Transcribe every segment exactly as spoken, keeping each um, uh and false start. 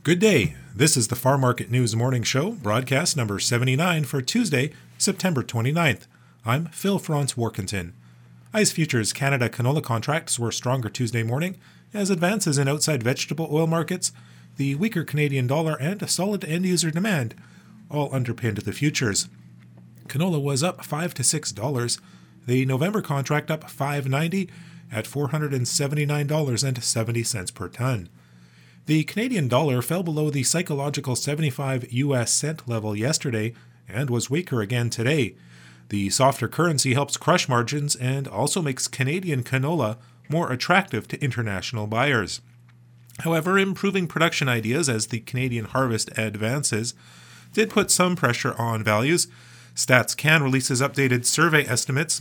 Good day. This is the Farm Market News Morning Show, broadcast number seventy-nine for Tuesday, September twenty-ninth. I'm Phil Franz Warkentin. ICE Futures Canada canola contracts were stronger Tuesday morning as advances in outside vegetable oil markets, the weaker Canadian dollar, and solid end-user demand all underpinned the futures. Canola was up five to six dollars. The November contract up five ninety at four hundred seventy-nine dollars and seventy cents per ton. The Canadian dollar fell below the psychological seventy-five U S cent level yesterday and was weaker again today. The softer currency helps crush margins and also makes Canadian canola more attractive to international buyers. However, improving production ideas as the Canadian harvest advances did put some pressure on values. StatsCan releases updated survey estimates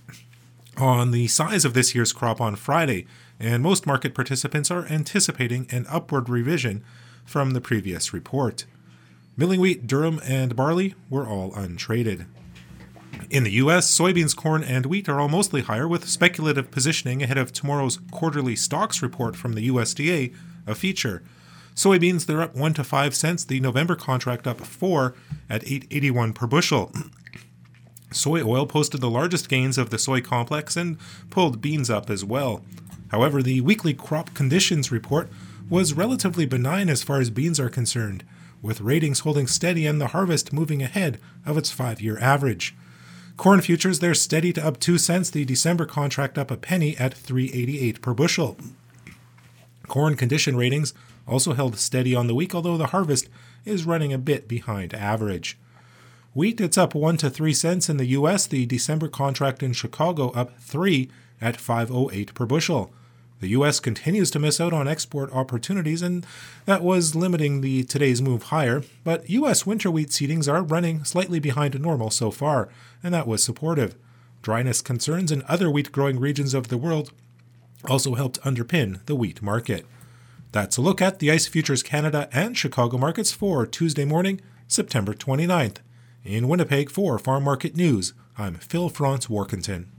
on the size of this year's crop on Friday, and most market participants are anticipating an upward revision from the previous report. Milling wheat, durum, and barley were all untraded. In the U S, soybeans, corn, and wheat are all mostly higher, with speculative positioning ahead of tomorrow's quarterly stocks report from the U S D A a feature. Soybeans, they're up one to five cents, the November contract up four at eight eighty-one per bushel. Soy oil posted the largest gains of the soy complex and pulled beans up as well. However, the weekly crop conditions report was relatively benign as far as beans are concerned, with ratings holding steady and the harvest moving ahead of its five-year average. Corn futures, they're steady to up two cents, the December contract up a penny at three eighty-eight per bushel. Corn condition ratings also held steady on the week, although the harvest is running a bit behind average. Wheat, it's up one to three cents in the U S, the December contract in Chicago up three at five oh eight per bushel. The U S continues to miss out on export opportunities, and that was limiting the today's move higher, but U S winter wheat seedings are running slightly behind normal so far, and that was supportive. Dryness concerns in other wheat-growing regions of the world also helped underpin the wheat market. That's a look at the ICE Futures Canada and Chicago markets for Tuesday morning, September twenty-ninth. In Winnipeg for Farm Market News, I'm Phil Franz Warkentin.